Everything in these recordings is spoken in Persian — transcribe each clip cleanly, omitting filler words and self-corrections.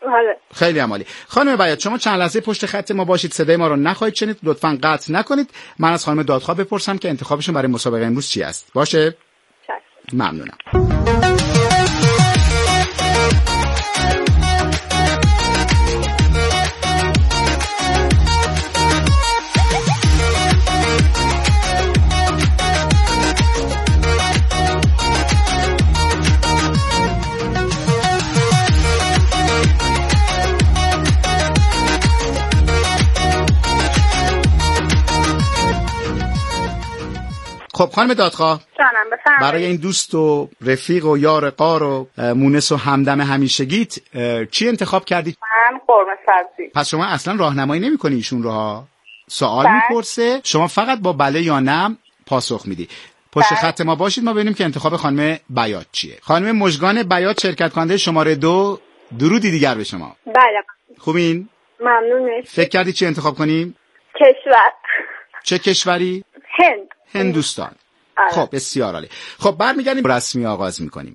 خیلی عالی. خانم بیات شما چند لحظه پشت خط ما باشید، صدای ما رو نخواهید شنید، لطفاً قطع نکنید. من از خانم دادخواه بپرسم که انتخابشون برای مسابقه امروز چی است. باشه؟ ممنونم. خب خانم دادخواه جانم بفرمایید. برای این دوست و رفیق و یار غار و مونس و همدم همیشگیت چی انتخاب کردی؟ من قرمه سبزی. پس شما اصلا راهنمایی نمی‌کنی ایشون رو ها؟ سوال میپرسه شما فقط با بله یا نه پاسخ میدی. پشت خط ما باشید ما ببینیم که انتخاب خانم بیات چیه. خانم مژگان بیات شرکت کننده شماره 2، درودی دیگر به شما. بله. خوبین؟ ممنون. فکر کردی چی انتخاب کنیم؟ کشور. چه کشوری؟ هند. هندوستان. خب بسیار عالی. خب برمیگردیم رسمی آغاز میکنیم.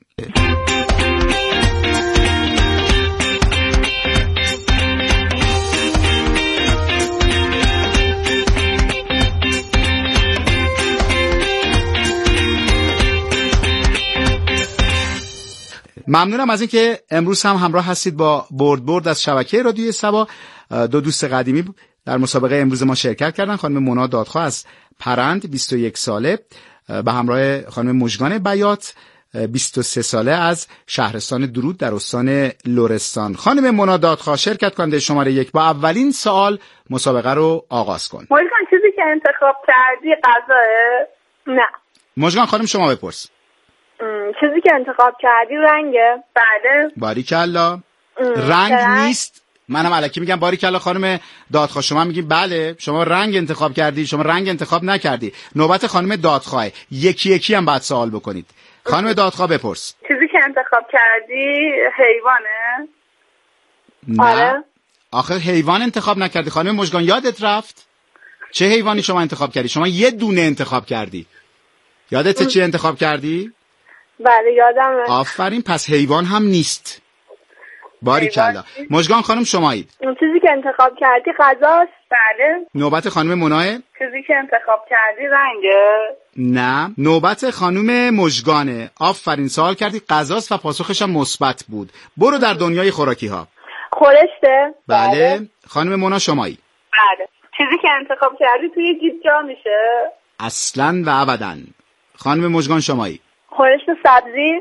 ممنونم از اینکه امروز هم همراه هستید با برد از شبکه رادیوی صبا. دو دوست قدیمی در مسابقه امروز ما شرکت کردن. خانم مونا دادخواه از پرند 21 ساله به همراه خانم مژگان بیات 23 ساله از شهرستان درود در استان لرستان. خانم مونا دادخواه شرکت کننده شماره 1 با اولین سوال مسابقه رو آغاز کن. مژگان چیزی که انتخاب کردی غذاه؟ نه. مژگان خانم شما بپرس. چیزی که انتخاب کردی رنگه؟ بله. باریکلا. رنگ نیست. منم الکی میگم باریکلا. خانم دادخواه شما میگی بله شما رنگ انتخاب کردی، شما رنگ انتخاب نکردی. نوبت خانم دادخواه. یکی یکی هم بعد سوال بکنید. خانم دادخواه بپرس. چیزی که انتخاب کردی حیوانه؟ نه. آره. آخه حیوان انتخاب نکردی. خانم مژگان یادت رفت؟ چه حیوانی شما انتخاب کردی؟ شما یه دونه انتخاب کردی. یادت چی انتخاب کردی؟ بله یادمه. آفرین. پس حیوان هم نیست. باریکلا. مژگان خانم شمایید. چیزی که انتخاب کردی غذاست؟ بله. نوبت خانم مناه. چیزی که انتخاب کردی رنگه؟ نه. نوبت خانم مژگانه. آفرین سوال کردی غذاست و پاسخش هم مثبت بود. برو در دنیای خوراکی ها. خورشته؟ بله. خانم مناه شمایی. بله. چیزی که انتخاب کردی توی جیب جا میشه؟ اصلاً و ابداً. خانم مژگان شمایی. خورشت سبزی؟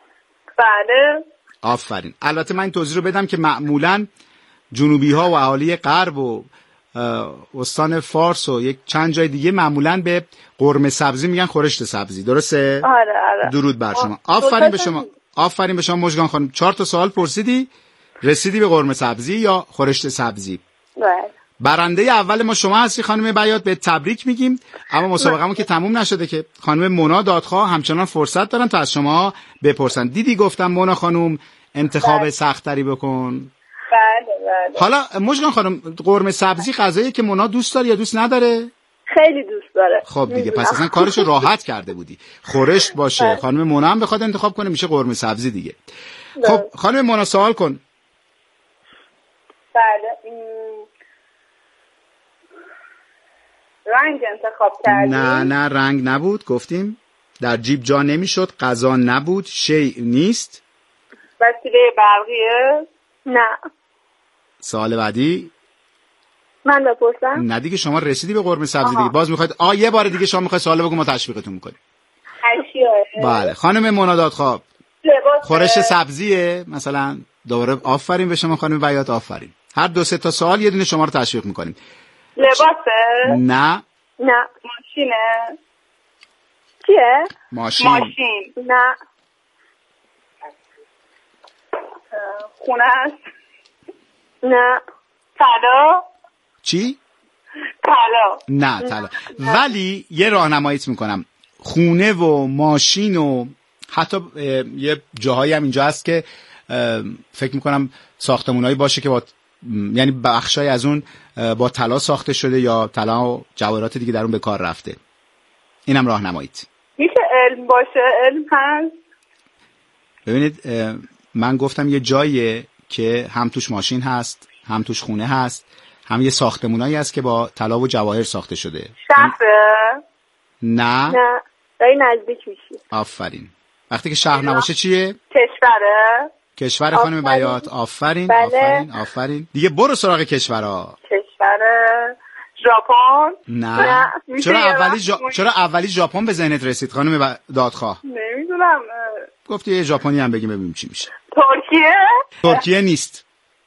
بله. آفرین. البته من این توضیح رو بدم که معمولاً جنوبی ها و اهالی غرب و استان فارس و یک چند جای دیگه معمولاً به قرمه سبزی میگن خورشت سبزی. درسته؟ آره. درود بر شما. آفرین به شما. آفرین به شما مژگان خانم. 4 تا سوال پرسیدی، رسیدی به قرمه سبزی یا خورشت سبزی. بله. برنده اول ما شما هستی خانم بیات، به تبریک میگیم. اما مسابقه‌مون که تموم نشده که. خانم مونا دادخواه همچنان فرصت دارن تا از شما بپرسن. دیدی گفتم مونا خانم انتخاب سخت‌تری بکن. بله. حالا مژگان خانم قرمه سبزی غذاییه که مونا دوست داره یا دوست نداره؟ خیلی دوست داره. خب دیگه پس اصلا کارشو راحت کرده بودی. خورشت باشه خانم مونا هم بخواد انتخاب کنه میشه قرمه سبزی دیگه. خب خانم مونا سوال کن. بله. رنگ انتخاب کردی؟ نه رنگ نبود. گفتیم در جیب جا نمیشد. غذا نبود. شیء نیست. وسیله برقیه؟ نه. سوال بعدی. من بپرسم؟ نه دیگه شما رسیدی به قرمه سبزی دیگه. باز میخواید یه بار دیگه شما میخواید سوال بگو ما تشویقتون میکنیم. بله خانم مونا دادخواه. خورش سبزیه مثلا. دوباره آفرین به شما خانم بیات. آفرین. هر 2-3 تا سوال یه دونه شما رو تشویق میکنیم. لباسه؟ نه. ماشینه؟ چیه؟ ماشین. نه. خونه است؟ نه. طلا؟ چی؟ طلا. نه طلا. ولی یه راهنماییت میکنم. خونه و ماشین و حتی یه جاهایی هم اینجا هست که فکر میکنم ساختمونایی باشه که با یعنی بخشای از اون با طلا ساخته شده یا طلا و جواهرات دیگه در اون به کار رفته. اینم راهنماییت. میشه علم باشه؟ علم هست؟ ببینید من گفتم یه جاییه که هم توش ماشین هست، هم توش خونه هست، هم یه ساختمونایی هست که با طلا و جواهر ساخته شده. شهره؟ نه داری نزدیک میشی. آفرین. وقتی که شهر نباشه چیه؟ کشوره؟ کشور خانم بیات. آفرین. بله. آفرین. دیگه برو سراغ کشورها. کشوره؟ ژاپن؟ نه. چرا اولی ژاپن به ذهنت رسید خانم دادخواه؟ نمیدونم. گفتی یه ژاپنی هم بگیم ببینیم چی میشه. ترکیه نیست.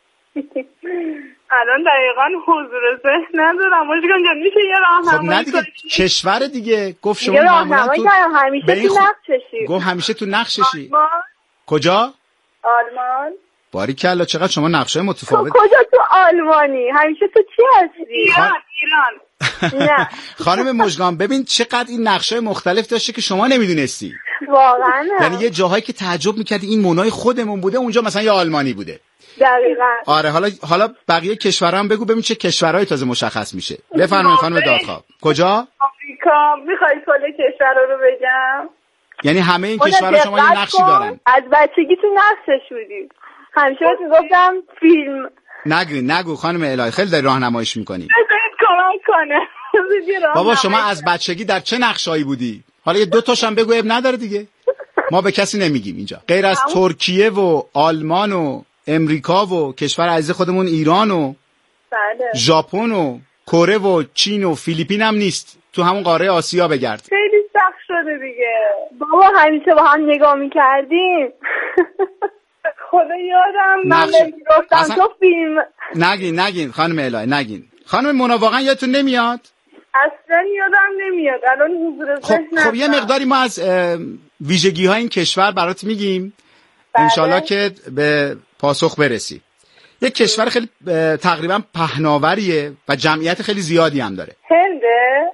الان دقیقاً حضور ذهن ندارم. مشکل جان میشه یه راهنمایی؟ خب نه دیگه کشور دیگه. گفت شما راهنمایی کردم همیشه تو نقششی. گفت همیشه تو نقششی. آلمان. کجا؟ آلمان. باریکلا چقدر شما نقشه متفاوت. کجا تو آلمانی؟ همیشه تو چی هستی؟ ایران. نه خانم مژگان ببین چقدر این نقشه مختلف داشته که شما نمیدونستی. واقعا. یعنی یه جاهایی که تعجب میکردی این مونای خودمون بوده، اونجا مثلا یه آلمانی بوده. دقیقاً. آره حالا بقیه کشورها هم بگو ببین چه کشورهای تازه مشخص میشه. بفرمایید خانم دادخواه. کجا؟ آمریکا. میخوای کل کشورها رو بگم؟ یعنی همه این کشورها شما یه نقشی دارن. از بچگی تو نقشش بودی. همیشه بهت میگفتم فیلم. نگو خانم الهی، خیلی داری راهنماییش میکنی. کمک کنه. بابا شما از بچگی در چه نقشایی بودی؟ حالا یه 2 تاشم بگو، اب نداره دیگه. ما به کسی نمیگیم اینجا غیر از ترکیه و آلمان و امریکا و کشور عزیز خودمون ایران و ژاپن و کره و چین و فیلیپین هم نیست. تو همون قاره آسیا بگرد. خیلی سخت شده دیگه. بابا همیشه با هم نگاه میکردیم. خدا یادم من میگفتم تو فیلم. نگین خانم الهی نگین. خانم مونا واقعا یادتون نمیاد؟ اصلا یادم نمیاد. الان حضور ذهن خب یه مقداری ما از ویژگی های این کشور برات میگیم. انشالله که به پاسخ برسی. یک کشور خیلی تقریبا پهناوریه و جمعیت خیلی زیادی هم داره. هنده؟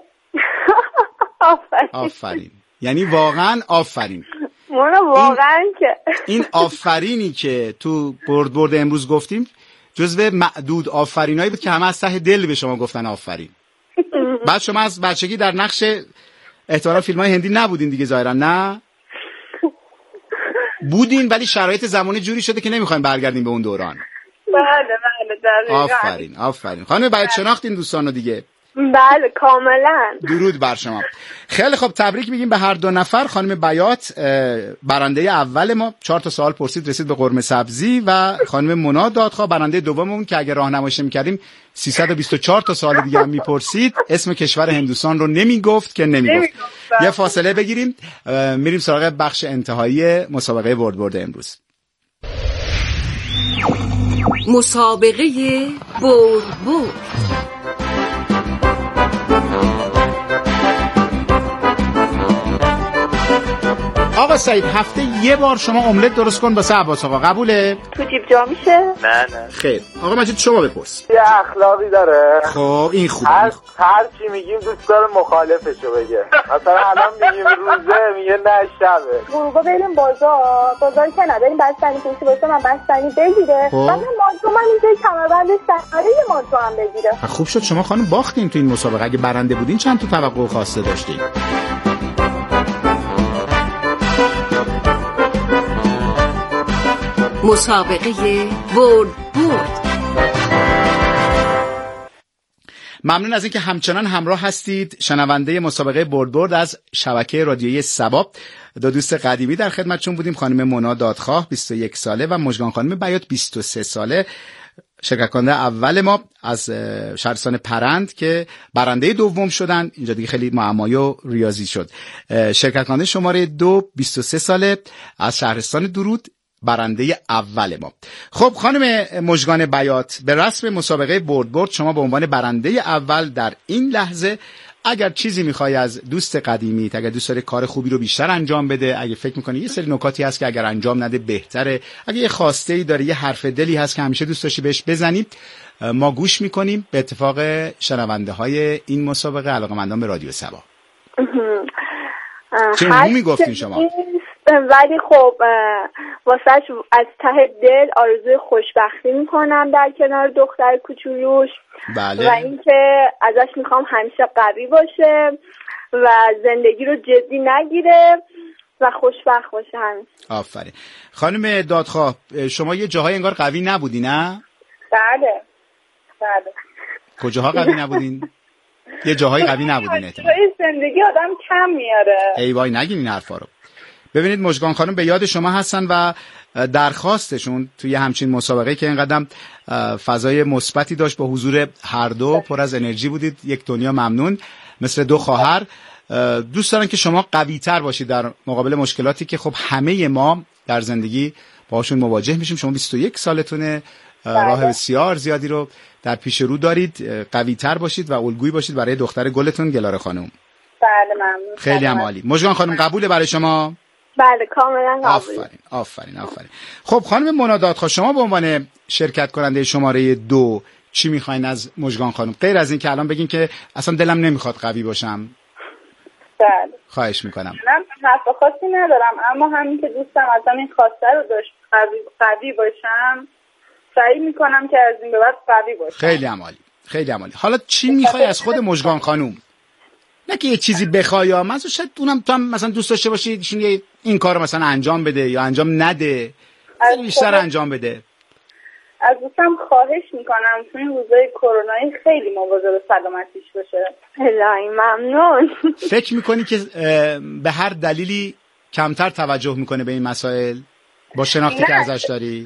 آفرین. یعنی واقعا آفرین. واقعا که این آفرینی که تو برد امروز گفتیم جزو معدود آفرینایی بود که همه از ته دل به شما گفتن آفرین. بعد شما از بچگی در نقش احتمالاً فیلم‌های هندی نبودین دیگه ظاهرا. نه بودین ولی شرایط زمانی جوری شده که نمیخوایم برگردیم به اون دوران. بله آفرین. خانم باید شناختین دوستان رو دیگه. بله کاملا. درود بر شما. خیلی خب تبریک میگیم به هر 2 نفر. خانم بیات برنده اول ما 4 تا سوال پرسید رسید به قرمه سبزی و خانم مونا دادخواه برنده دوممون که اگه راهنماییش می‌کردیم 324 تا سوال دیگه هم میپرسید اسم کشور هندوستان رو نمیگفت. یه فاصله بگیریم میریم سراغ بخش انتهایی مسابقه برد امروز. مسابقه برد. آقا سعید هفته یه بار شما املت درست کن واسه عباس آقا. قبوله؟ تو جیب جا میشه؟ نه. خیر آقا مجید شما بپرس. یه اخلاقی داره. خب این خوبه. هر چی میگیم دوست داره مخالفشو بگه. مثلا الان میگیم روزه میگه نه شبه. غروبا بریم بازار که نداریم بستنی کشی باشه من بستنی بگیره. بعد مانتو من اینجا کمربند سفره یه مانتو هم بگیره. خوب شد شما خانم باختین تو این مسابقه. اگه برنده بودین چند تا توقع خواسته داشتین؟ مسابقه برد. ممنون از اینکه همچنان همراه هستید. شنونده مسابقه برد از شبکه رادیویی سبا. 2 دوست قدیمی در خدمتشون بودیم. خانم مونا دادخواه 21 ساله و مژگان خانم بیات 23 ساله. شرکت کننده اول ما از شهرستان پرند که برنده دوم شدن. اینجا دیگه خیلی معمایی و ریاضی شد. شرکت کننده شماره 2 23 ساله از شهرستان درود برنده اول ما. خب خانم مژگان بیات به رسم مسابقه برد شما به عنوان برنده اول در این لحظه اگر چیزی میخوای از دوست قدیمیت، اگر دوست داری کار خوبی رو بیشتر انجام بده، اگه فکر میکنی یه سری نکاتی هست که اگر انجام نده بهتره، اگه یه خواسته‌ای داری، یه حرف دلی هست که همیشه دوست داشتی بهش بزنی، ما گوش میکنیم. به اتفاق شنونده های این مسابقه علاقه‌مندان به رادیو سبا. چه عمومی گفتین شما؟ ولی خب واسهش از ته دل آرزوی خوشبختی میکنم در کنار دختر کوچولوش. بله. و اینکه ازش میخوام همیشه قوی باشه و زندگی رو جدی نگیره و خوشبخت باشه همیشه. آفرین. خانم دادخواه، شما یه جاهای انگار قوی نبودی نه؟ بله. کجاها قوی نبودین؟ یه جاهای قوی نبودین احتمال. زندگی آدم کم میاره. ای وای نگین این حرفا رو. ببینید مژگان خانم به یاد شما هستن و درخواستشون توی همچین مسابقه که اینقدر فضای مثبتی داشت با حضور هر دو، پر از انرژی بودید، یک دنیا ممنون مثل دو خواهر، دوست دارن که شما قوی تر باشید در مقابل مشکلاتی که خب همه ما در زندگی باهاشون مواجه میشیم. شما 21 سالتونه، راه بسیار زیادی رو در پیش رو دارید، قوی تر باشید و الگویی باشید برای دختر گلتون گلاره خانم. بله ممنون. خیلی هم عالی. مژگان خانم قبوله برای شما؟ بله کاملا قبول. آفرین. خب خانم منی دادخواه، شما به عنوان شرکت کننده شماره 2 چی میخواین از مژگان خانم غیر از این که الان بگین که اصلا دلم نمیخواد قوی باشم؟ بله. خواهش میکنم. من حرف خاصی ندارم، اما همین که دوستم ازم این خواسته رو داشت قوی باشم، سعی میکنم که از این به بعد قوی باشم. خیلی هم عالی. حالا چی میخوای از خود مژگان خانم؟ نه که یه چیزی بخوای، یا مثلا شاید اونم تو هم مثلا دوست داشته باشی ایشون این کارو مثلا انجام بده یا انجام نده، بیشتر انجام بده. از دوستم خواهش میکنم تو این روزای کرونایی خیلی مواظب سلامتیش باشه. الهی ممنون. فکر میکنی که به هر دلیلی کمتر توجه میکنه به این مسائل با شناختی که ازش داری؟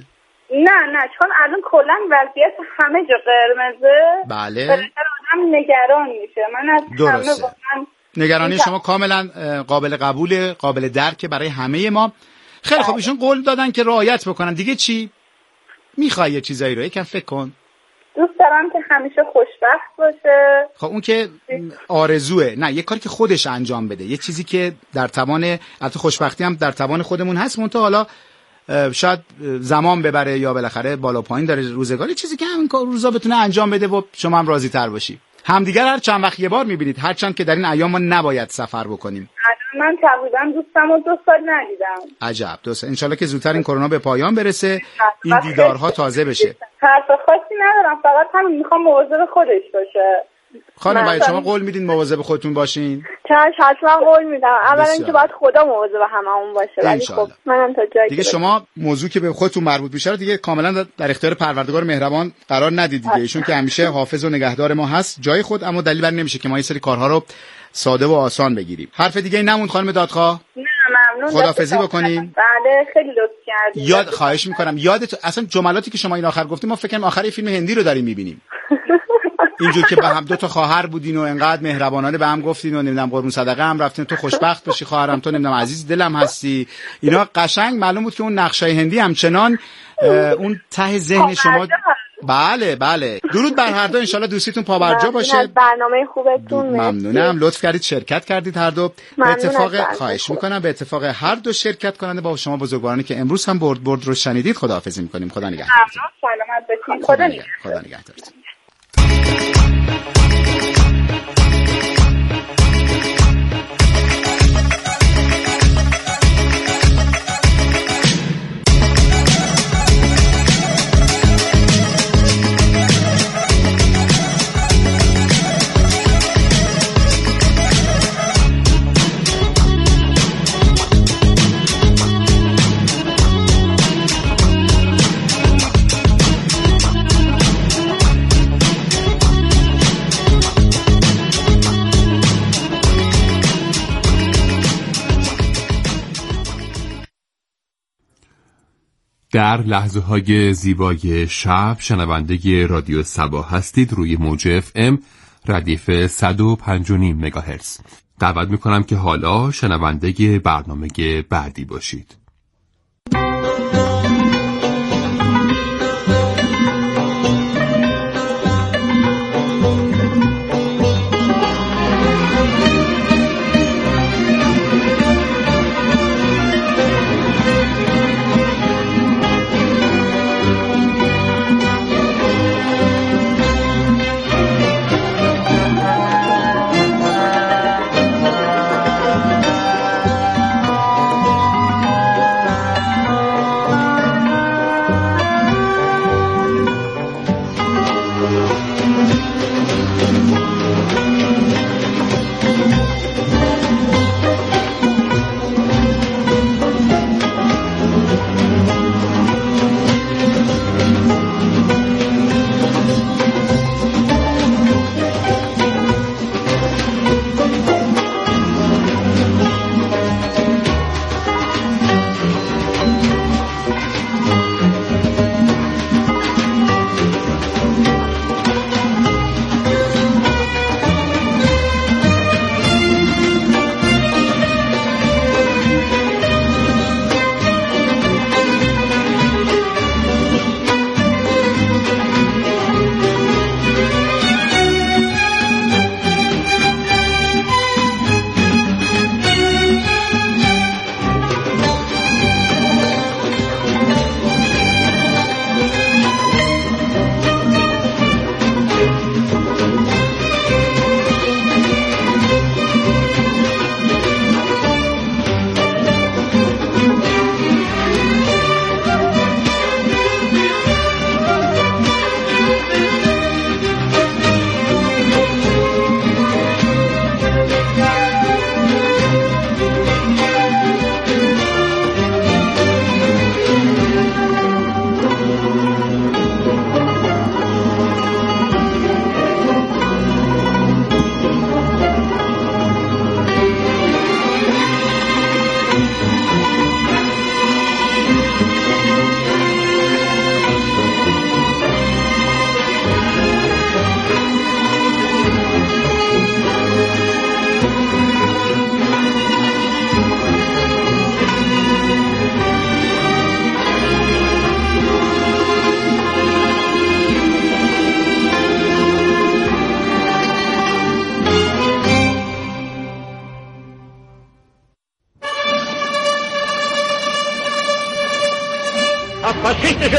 نه چون الان کلا وضعیت همه جا قرمزه. بله. آدم نگران میشه. من از درسته. نگرانی شما کاملا قابل قبول، قابل درک برای همه ما. خیلی خب ایشون قول دادن که رعایت بکنن. دیگه چی؟ میخوای یه چیزایی رو یکم فکر کن. دوست دارم که همیشه خوشبخت باشه. خب اون که آرزوه، نه یه کاری که خودش انجام بده، یه چیزی که در توان، البته خوشبختی هم در توان خودمون هست، منتها حالا شاید زمان ببره یا بالاخره بالا پایین داره روزگاری، چیزی که همین روزا بتونه انجام بده و شما هم راضی تر باشی. همدیگر هر چند وقت یه بار میبینید، هرچند که در این ایام ما نباید سفر بکنیم. من تقریبا دوستم رو 2 سال ندیدم. عجب. انشالله که زودتر این کرونا به پایان برسه، این دیدارها تازه بشه. حرف خاصی ندارم، فقط همین میخوام مواظب خودش باشه. خانم باید شما قول میدین مواظب خودتون باشین؟ چش حتما قول میدم. اولا اینکه باید خدا مواظب هممون باشه، ولی خب منم تا جایی دیگه شما موضوع که به خودتون مربوط میشه رو دیگه کاملا در اختیار پروردگار مهربان قرار ندید دیگه. ایشون که همیشه حافظ و نگهدار ما هست جای خود، اما دلیل بر نمیشه که ما یه سری کارها رو ساده و آسان بگیریم. حرف دیگه نموند خانم دادخواه؟ نه ممنون. خداحافظی بکنین. بله خیلی لطف کردید. خواهش میکنم یادت اصلا جملاتی که شما این آخر گفتیم ما فکر کنم آخر فیلم هندی رو داریم میبینیم. اینجور که به هم 2 تا خواهر بودین و انقدر مهربانانه به هم گفتین و نمیدونم قربون صدقه هم رفتین، تو خوشبخت باشی خواهرم، تو نمیدونم عزیز دلم هستی، اینا قشنگ معلوم بود که اون نقشای هندی همچنان اون ته ذهن شما. بله درود بر هر دو، انشالله دوستیتون پابرجا باشه. برنامه خوبتون ممنونم، لطف کردید شرکت کردید هر دو. به اتفاق خواهش میکنم به اتفاق هر دو شرکت کننده با شما بزرگوارانی که امروز هم برد رو شنیدید خداحافظی میکنیم. خدا نگهدارتون. سلامت باشید. خدا نگهدارتون. در لحظه‌های زیبای شب شنونده رادیو صبا هستید روی موج FM ردیف 105.5 مگاهرتز. دعوت میکنم که حالا شنونده برنامه بعدی باشید.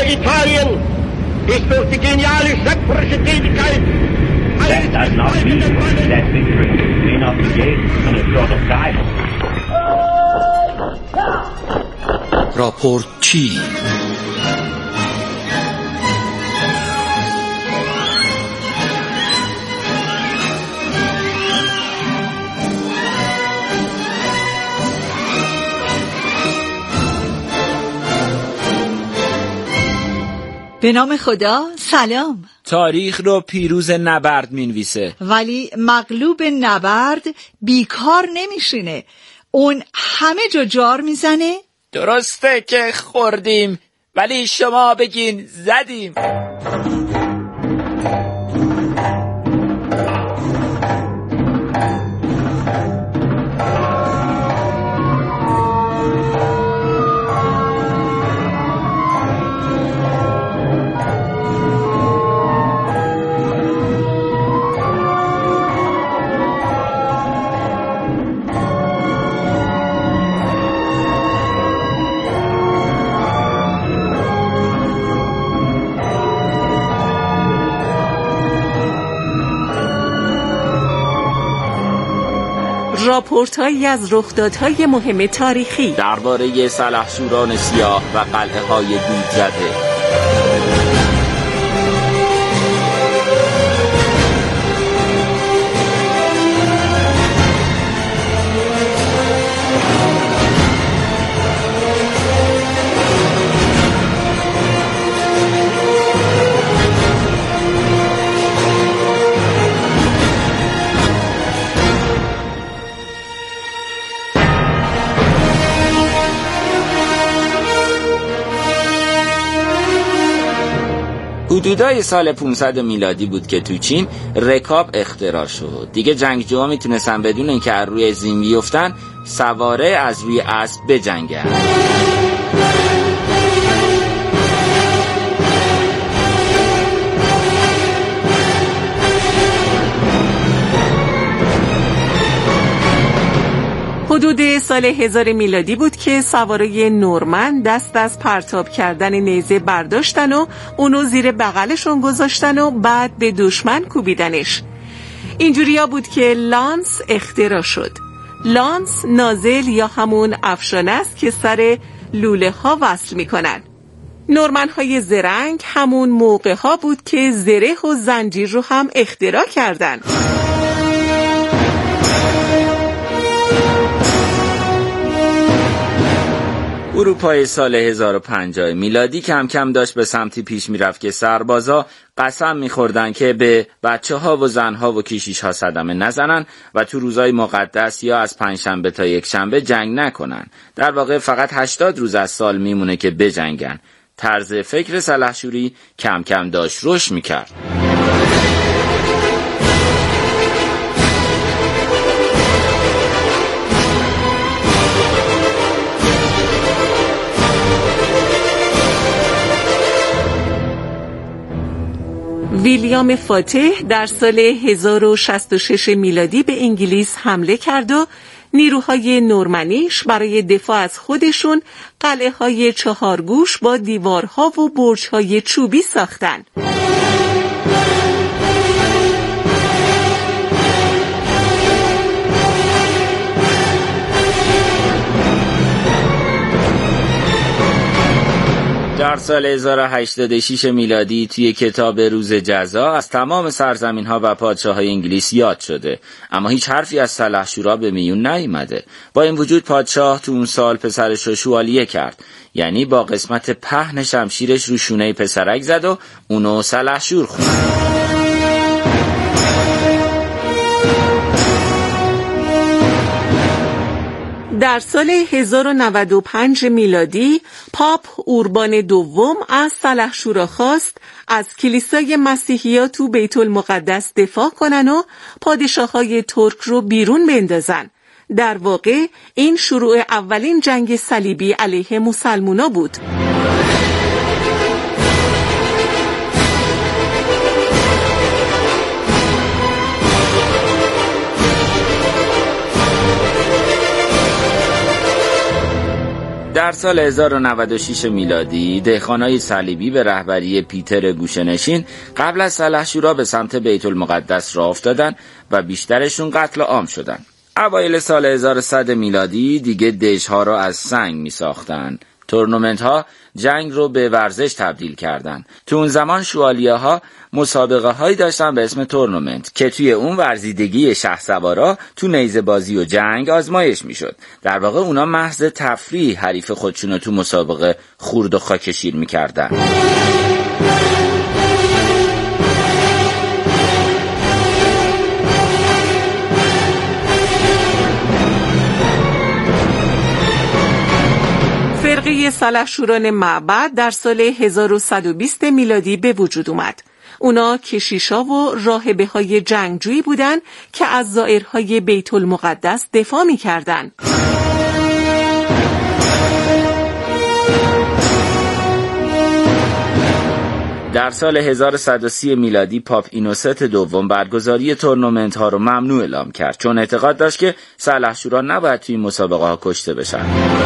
Italien ist durch die geniale schöpferische Tätigkeit That does not mean that victory may not be gained on a short of time. راپورت چی؟ به نام خدا. سلام. تاریخ رو پیروز نبرد مینویسه، ولی مغلوب نبرد بیکار نمیشینه، اون همه جا جار میزنه. درسته که خوردیم، ولی شما بگین زدیم. راپورت‌هایی از رخدادهای مهم تاریخی درباره سلحشوران سیاه و قلعه‌های دود زده. حدودای سال 500 میلادی بود که تو چین رکاب اختراع شد. دیگه جنگجوها میتونستن بدون اینکه از روی زین بیفتن سواره از روی اسب بجنگن. حدود سال 1000 میلادی بود که سوارای نورمن دست از پرتاب کردن نیزه برداشتن و اونو زیر بغلشون گذاشتن و بعد به دشمن کوبیدنش. اینجوریا بود که لانس اختراع شد. لانس نازل یا همون افشانه است که سر لوله ها وصل میکنن. نورمن های زرنگ همون موقع ها بود که زره و زنجیر رو هم اختراع کردن. اروپای سال 1050 میلادی کم کم داشت به سمتی پیش میرفت که سربازا قسم میخوردن که به بچه ها و زن ها و کشیش ها صدمه نزنن و تو روزای مقدس یا از پنجشنبه تا یکشنبه جنگ نکنن. در واقع فقط 80 روز از سال میمونه که بجنگن. طرز فکر سلحشوری کم کم داشت رشد میکرد. ویلیام فاتح در سال 1066 میلادی به انگلیس حمله کرد و نیروهای نورمنیش برای دفاع از خودشون قلعه‌های چهارگوش با دیوارها و برج‌های چوبی ساختند. در سال 1086 میلادی توی کتاب روز جزا از تمام سرزمین‌ها و پادشاه‌های انگلیس یاد شده، اما هیچ حرفی از سلحشورا به میون نیامده. با این وجود پادشاه تو اون سال پسرش رو شوالیه کرد، یعنی با قسمت پهن شمشیرش رو شونه پسرک زد و اونو سلحشور خوند. در سال 1095 میلادی پاپ اوربان دوم از سلحشورا خواست از کلیسای مسیحی‌ها تو بیت المقدس دفاع کنن و پادشاه‌های ترک رو بیرون بندازن. در واقع این شروع اولین جنگ صلیبی علیه مسلمونا بود. در در سال 1096 میلادی دهقانای صلیبی به رهبری پیتر گوشه‌نشین قبل از سلحشورا به سمت بیت المقدس راه افتادن و بیشترشون قتل عام شدن. اوایل سال 1100 میلادی دیگه دژها را از سنگ می ساختن. تورنمنت ها جنگ رو به ورزش تبدیل کردن. تو اون زمان شوالیه ها مسابقه هایی داشتن به اسم تورنمنت که توی اون ورزیدگی شهسوارا تو نیزه بازی و جنگ آزمایش می شد. در واقع اونا محض تفریح حریف خودشون رو تو مسابقه خورد و خاکشیر می کردن. فرقه سلحشوران معبد در سال 1120 میلادی به وجود اومد. اونا کشیشا و راهبه‌های جنگجویی بودن که از زائرهای بیت المقدس دفاع می‌کردن. در سال 1130 میلادی پاپ اینوست دوم برگزاری تورنمنت ها رو ممنوع اعلام کرد چون اعتقاد داشت که سلحشورا نباید توی مسابقه ها کشته بشن.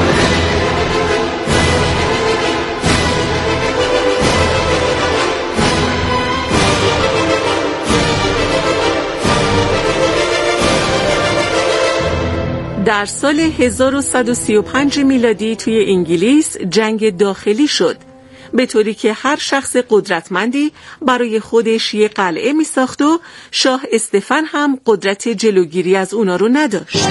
در سال 1135 میلادی توی انگلیس جنگ داخلی شد، به طوری که هر شخص قدرتمندی برای خودش یه قلعه می ساخت و شاه استفان هم قدرت جلوگیری از اونا رو نداشت.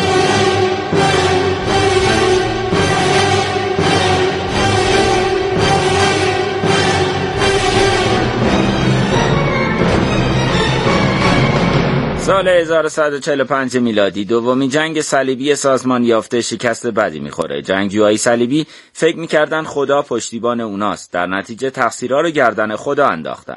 سال 1145 میلادی دومین جنگ صلیبی سازمان یافته شکست بدی میخوره. جنگجوهای صلیبی فکر میکردن خدا پشتیبان اوناست، در نتیجه تقصیرها رو گردن خدا انداختن.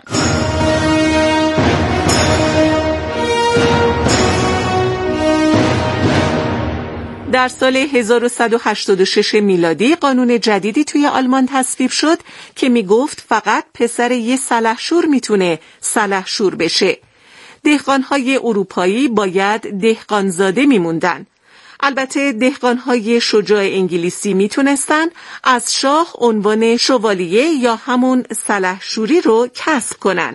در سال 1186 میلادی قانون جدیدی توی آلمان تصویب شد که میگفت فقط پسر یه سلحشور میتونه سلحشور بشه. دهقانهای اروپایی باید دهقانزاده میموندن. البته دهقانهای شجاع انگلیسی میتونستن از شاه عنوان شوالیه یا همون سلحشوری رو کسب کنن.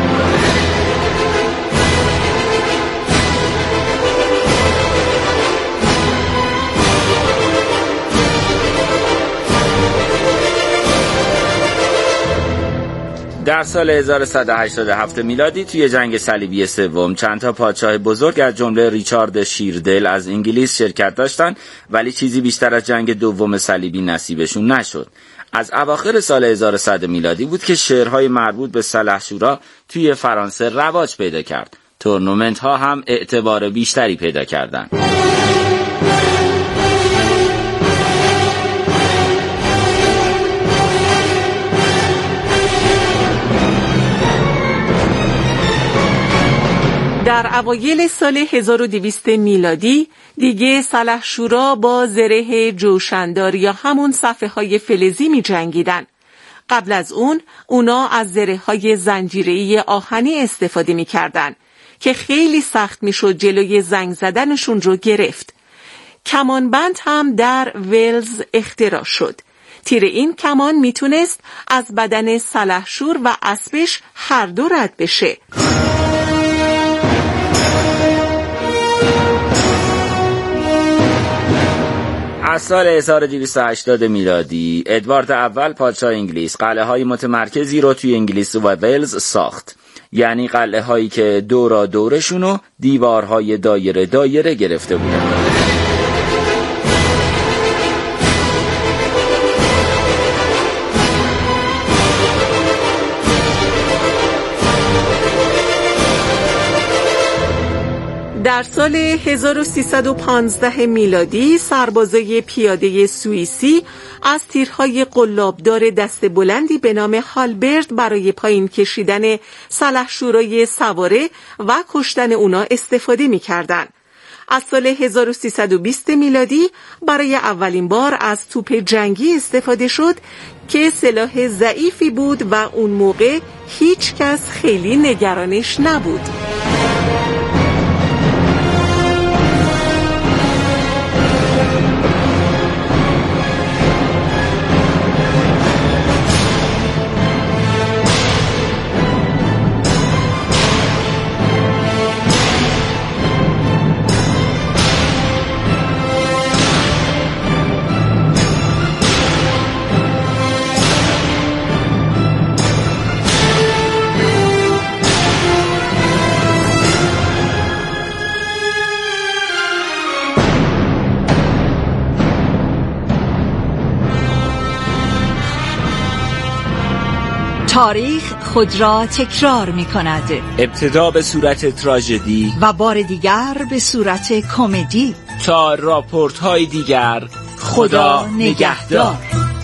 در سال 1187 میلادی توی جنگ صلیبی سوم چند تا پادشاه بزرگ از جمله ریچارد شیردل از انگلیس شرکت داشتن، ولی چیزی بیشتر از جنگ دوم صلیبی نصیبشون نشد. از اواخر سال 1100 میلادی بود که شعرهای مربوط به سلحشورا توی فرانسه رواج پیدا کرد. تورنمنت ها هم اعتبار بیشتری پیدا کردند. در اوایل سال 1200 میلادی دیگه سلحشورا با زره جوشندار یا همون صفحه های فلزی می جنگیدن. قبل از اونا از زره های زنجیره‌ای آهنی استفاده می کردن که خیلی سخت می شد جلوی زنگ زدنشون رو گرفت. کمانبند هم در ولز اختراع شد. تیر این کمان می تونست از بدن سلحشور و اسبش هر دو رد بشه. از سال 1280 میلادی ادوارد اول پادشاه انگلیس قلعه های متمرکزی رو توی انگلیس و ولز ساخت، یعنی قلعه هایی که دورا دورشونو دیوارهای دایره دایره گرفته بودن. در سال 1315 میلادی سربازای پیاده سوئیسی از تیرهای قلابدار دست بلندی به نام هالبرد برای پایین کشیدن سلحشورای سواره و کشتن اونا استفاده می‌کردند. از سال 1320 میلادی برای اولین بار از توپ جنگی استفاده شد که سلاح ضعیفی بود و اون موقع هیچ کس خیلی نگرانش نبود. تاریخ خود را تکرار می کند، ابتدا به صورت تراژدی و بار دیگر به صورت کمدی. تا راپورت های دیگر، خدا نگهدار.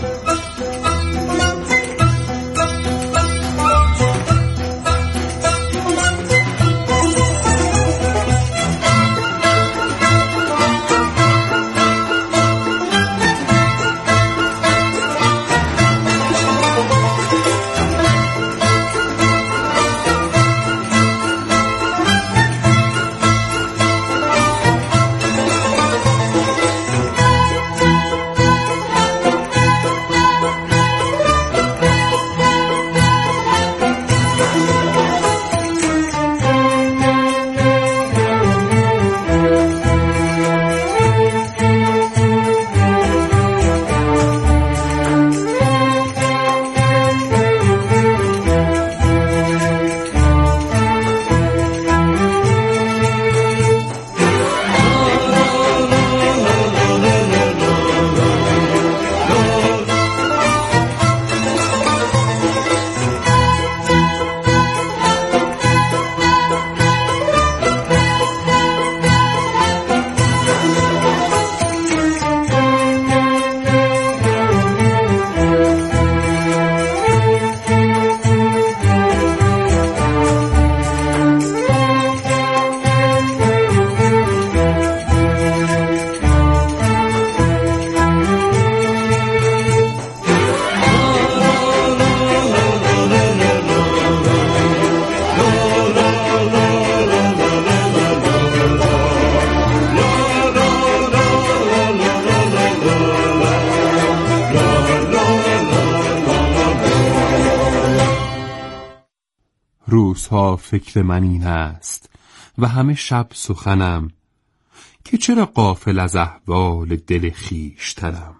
روزها فکر من این است و همه شب سخنم که چرا غافل از احوال دل خویشتنم.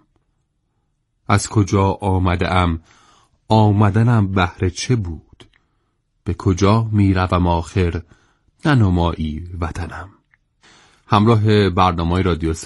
از کجا آمدم، آمدنم بهر چه بود، به کجا میروم آخر، ننمایی وطنم. همراه برنامه رادیو